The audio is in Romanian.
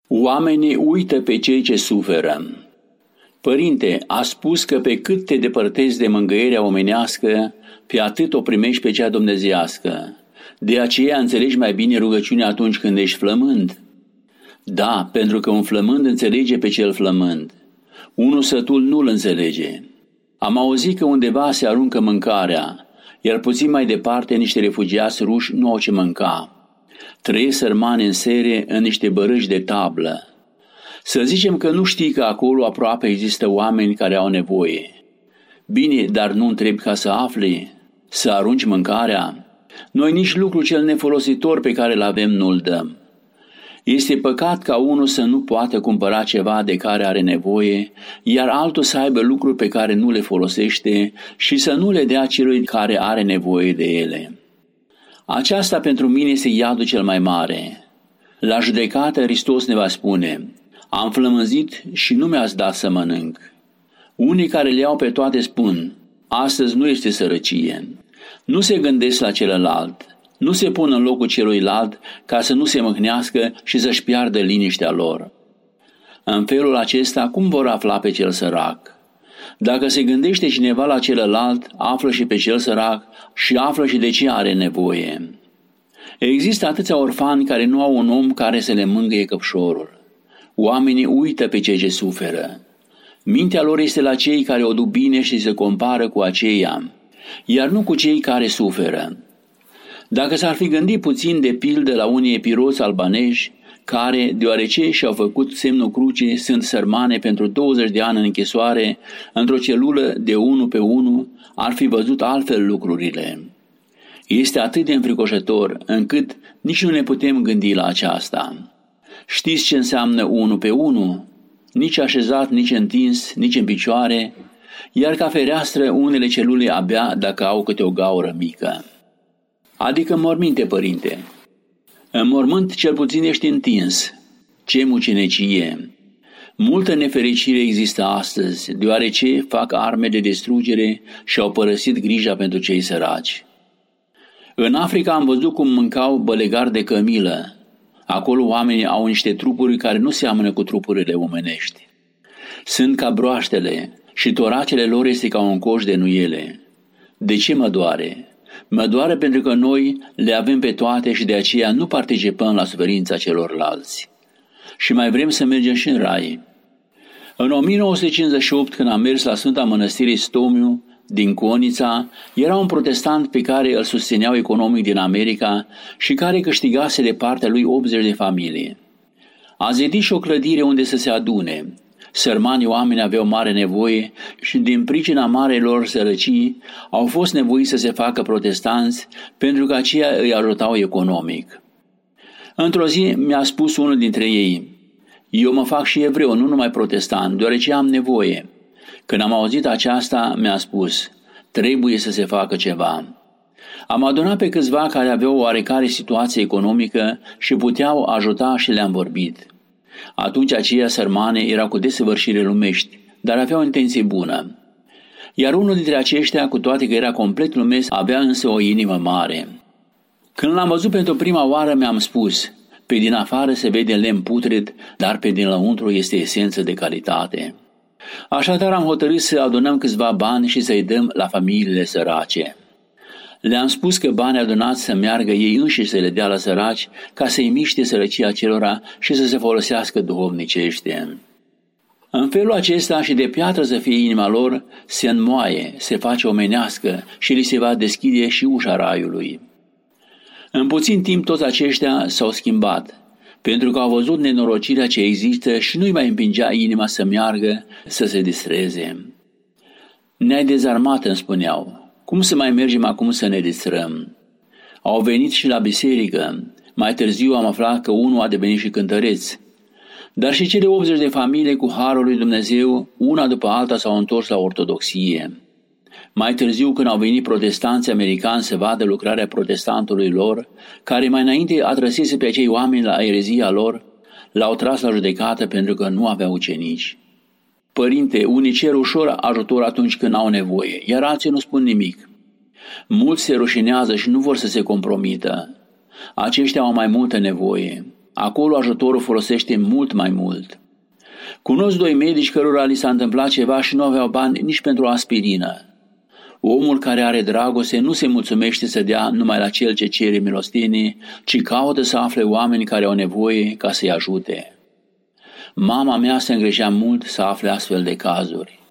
Oamenii uită pe cei ce suferă. Părinte, a spus că pe cât te depărtezi de mângâierea omenească, pe atât o primești pe cea dumnezeiască. De aceea înțelegi mai bine rugăciunea atunci când ești flămând? Da, pentru că un flămând înțelege pe cel flămând. Unul sătul nu-l înțelege. Am auzit că undeva se aruncă mâncarea, iar puțin mai departe niște refugiați ruși nu au ce mânca. Trăiesc sărmani în sere în niște bărăși de tablă. Să zicem că nu știi că acolo aproape există oameni care au nevoie. Bine, dar nu întrebi ca să afli, să arunci mâncarea. Noi nici lucru cel nefolositor pe care îl avem nu-l dăm. Este păcat ca unul să nu poată cumpăra ceva de care are nevoie, iar altul să aibă lucruri pe care nu le folosește și să nu le dea celui care are nevoie de ele. Aceasta pentru mine este iadul cel mai mare. La judecată Hristos ne va spune: am flămânzit și nu mi-ați dat să mănânc. Unii care le iau pe toate spun: astăzi nu este sărăcie. Nu se gândesc la celălalt, nu se pun în locul celuilalt ca să nu se mâhnească și să-și piardă liniștea lor. În felul acesta, cum vor afla pe cel sărac? Dacă se gândește cineva la celălalt, află și pe cel sărac și află și de ce are nevoie. Există atâția orfani care nu au un om care să le mângâie căpșorul. Oamenii uită pe cei ce suferă. Mintea lor este la cei care o duc bine și se compară cu aceia, iar nu cu cei care suferă. Dacă s-ar fi gândit puțin de pildă la unii epiroți albanezi, care, deoarece și-au făcut semnul crucii, sunt sărmane pentru 20 de ani în închisoare, într-o celulă de 1 pe 1, ar fi văzut altfel lucrurile. Este atât de înfricoșător, încât nici nu ne putem gândi la aceasta. Știți ce înseamnă 1 pe 1? Nici așezat, nici întins, nici în picioare, iar ca fereastră unele celule abia dacă au câte o gaură mică. Adică morminte, părinte. În mormânt cel puțin ești întins. Ce mucenecie! Multă nefericire există astăzi, deoarece fac arme de distrugere și au părăsit grija pentru cei săraci. În Africa am văzut cum mâncau bălegari de cămilă. Acolo oamenii au niște trupuri care nu seamănă cu trupurile omenești. Sunt ca broaștele și toracele lor este ca un coș de nuiele. De ce mă doare? Mă doare pentru că noi le avem pe toate și de aceea nu participăm la suferința celorlalți. Și mai vrem să mergem și în rai. În 1958, când am mers la Sfânta Mănăstire Stomiu din Conița, era un protestant pe care îl susțineau economic din America și care câștigase de partea lui 80 de familii. A zidit și o clădire unde să se adune. Sărmanii oameni aveau mare nevoie și din pricina marelor sărăcii au fost nevoiți să se facă protestanți pentru că aceia îi ajutau economic. Într-o zi mi-a spus unul dintre ei: eu mă fac și evreu, nu numai protestant, deoarece am nevoie. Când am auzit aceasta, mi-a spus: trebuie să se facă ceva. Am adunat pe câțiva care aveau o oarecare situație economică și puteau ajuta și le-am vorbit. Atunci aceia sărmane erau cu desăvârșire lumești, dar aveau o intenție bună. Iar unul dintre aceștia, cu toate că era complet lumesc, avea însă o inimă mare. Când l-am văzut pentru prima oară, mi-am spus: pe din afară se vede lemn putred, dar pe din lăuntru este esență de calitate. Așadar am hotărât să adunăm câțiva bani și să-i dăm la familiile sărace. Le-am spus că banii adunați să meargă ei înșiși să le dea la săraci ca să-i miște sărăcia celora și să se folosească duhovnicește. În felul acesta și de piatră să fie inima lor, se înmoaie, se face omenească și li se va deschide și ușa raiului. În puțin timp toți aceștia s-au schimbat, pentru că au văzut nenorocirea ce există și nu-i mai împingea inima să meargă, să se distreze. Ne-ai dezarmat, îmi spuneau. Cum să mai mergem acum să ne distrăm? Au venit și la biserică. Mai târziu am aflat că unul a devenit și cântăreț. Dar și cele 80 de familii cu harul lui Dumnezeu, una după alta s-au întors la ortodoxie. Mai târziu, când au venit protestanții americani să vadă lucrarea protestantului lor, care mai înainte atrăsese pe acei oameni la erezia lor, l-au tras la judecată pentru că nu aveau ucenici. Părinte, unii cer ușor ajutor atunci când au nevoie, iar alții nu spun nimic. Mulți se rușinează și nu vor să se compromită. Aceștia au mai multă nevoie. Acolo ajutorul folosește mult mai mult. Cunosc 2 medici cărora li s-a întâmplat ceva și nu aveau bani nici pentru aspirină. Omul care are dragoste nu se mulțumește să dea numai la cel ce cere milostenie, ci caută să afle oameni care au nevoie ca să-i ajute. Mama mea se îngrijea mult să afle astfel de cazuri.